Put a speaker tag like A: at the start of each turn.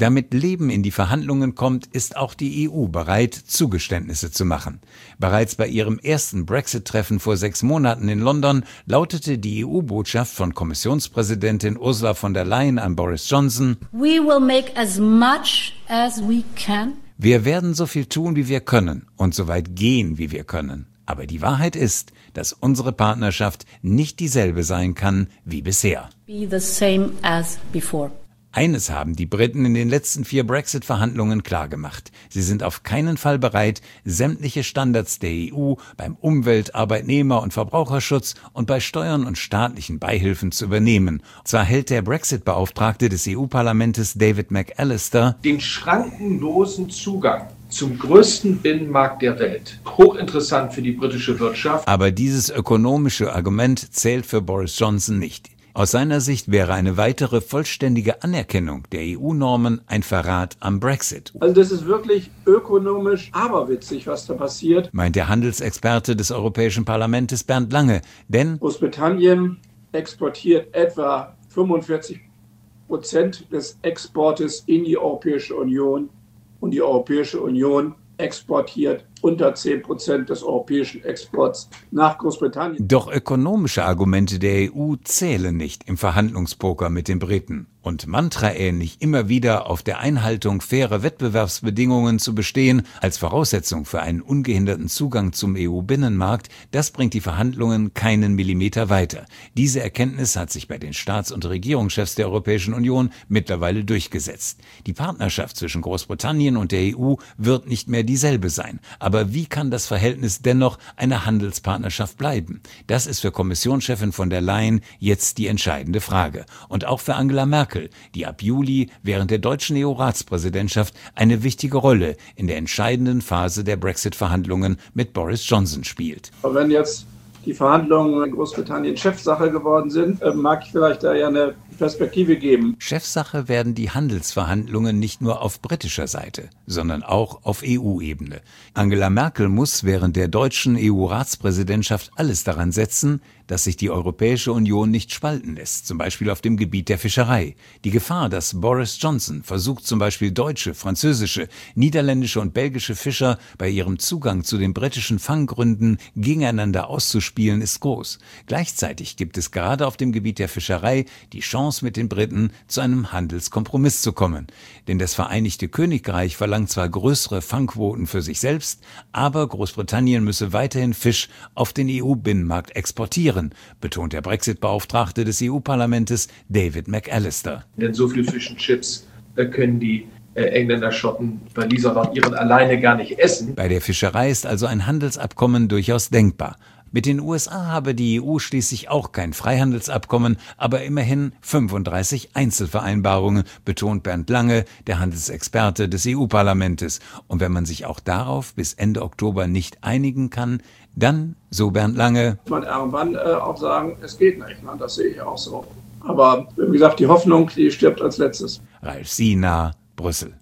A: Damit Leben in die Verhandlungen kommt, ist auch die EU bereit, Zugeständnisse zu machen. Bereits bei ihrem ersten Brexit-Treffen vor 6 Monaten in London lautete die EU-Botschaft von Kommissionspräsidentin Ursula von der Leyen an Boris Johnson:
B: We will make as much as we can.
A: Wir werden so viel tun, wie wir können und so weit gehen, wie wir können. Aber die Wahrheit ist, dass unsere Partnerschaft nicht dieselbe sein kann wie bisher.
B: Be the same as before.
A: Eines haben die Briten in den letzten 4 Brexit-Verhandlungen klargemacht: Sie sind auf keinen Fall bereit, sämtliche Standards der EU beim Umwelt-, Arbeitnehmer- und Verbraucherschutz und bei Steuern und staatlichen Beihilfen zu übernehmen. Zwar hält der Brexit-Beauftragte des EU-Parlaments David McAllister
C: den schrankenlosen Zugang zum größten Binnenmarkt der Welt. Hochinteressant für die britische Wirtschaft.
A: Aber dieses ökonomische Argument zählt für Boris Johnson nicht. Aus seiner Sicht wäre eine weitere vollständige Anerkennung der EU-Normen ein Verrat am Brexit.
D: Also das ist wirklich ökonomisch aberwitzig, was da passiert,
A: Meint der Handelsexperte des Europäischen Parlaments Bernd Lange. Denn
D: Großbritannien exportiert etwa 45% des Exportes in die Europäische Union und die Europäische Union exportiert unter 10% des europäischen Exports nach Großbritannien.
A: doch ökonomische Argumente der EU zählen nicht im Verhandlungspoker mit den Briten. Und mantraähnlich immer wieder auf der Einhaltung fairer Wettbewerbsbedingungen zu bestehen, als Voraussetzung für einen ungehinderten Zugang zum EU-Binnenmarkt, das bringt die Verhandlungen keinen Millimeter weiter. Diese Erkenntnis hat sich bei den Staats- und Regierungschefs der Europäischen Union mittlerweile durchgesetzt. Die Partnerschaft zwischen Großbritannien und der EU wird nicht mehr dieselbe sein. Aber wie kann das Verhältnis dennoch eine Handelspartnerschaft bleiben? Das ist für Kommissionschefin von der Leyen jetzt die entscheidende Frage. Und auch für Angela Merkel, die ab Juli während der deutschen EU-Ratspräsidentschaft eine wichtige Rolle in der entscheidenden Phase der Brexit-Verhandlungen mit Boris Johnson spielt.
D: Aber wenn jetzt die Verhandlungen in Großbritannien Chefsache geworden sind, mag ich vielleicht da ja eine Perspektive geben.
A: Chefsache werden die Handelsverhandlungen nicht nur auf britischer Seite, sondern auch auf EU-Ebene. Angela Merkel muss während der deutschen EU-Ratspräsidentschaft alles daran setzen, dass sich die Europäische Union nicht spalten lässt, zum Beispiel auf dem Gebiet der Fischerei. Die Gefahr, dass Boris Johnson versucht, zum Beispiel deutsche, französische, niederländische und belgische Fischer bei ihrem Zugang zu den britischen Fanggründen gegeneinander auszuspielen, ist groß. Gleichzeitig gibt es gerade auf dem Gebiet der Fischerei die Chance, mit den Briten zu einem Handelskompromiss zu kommen. Denn das Vereinigte Königreich verlangt zwar größere Fangquoten für sich selbst, aber Großbritannien müsse weiterhin Fisch auf den EU-Binnenmarkt exportieren, betont der Brexit-Beauftragte des EU-Parlaments David McAllister.
C: Denn so viel Fish and Chips können die Engländer, Schotten, Waliser und Iren alleine gar nicht essen.
A: Bei der Fischerei ist also ein Handelsabkommen durchaus denkbar. Mit den USA habe die EU schließlich auch kein Freihandelsabkommen, aber immerhin 35 Einzelvereinbarungen, betont Bernd Lange, der Handelsexperte des EU-Parlaments. Und wenn man sich auch darauf bis Ende Oktober nicht einigen kann, dann, so Bernd Lange,
D: Muss man irgendwann auch sagen, es geht nicht. Das sehe ich auch so. Aber wie gesagt, die Hoffnung, die stirbt als letztes.
A: Ralf Siener, Brüssel.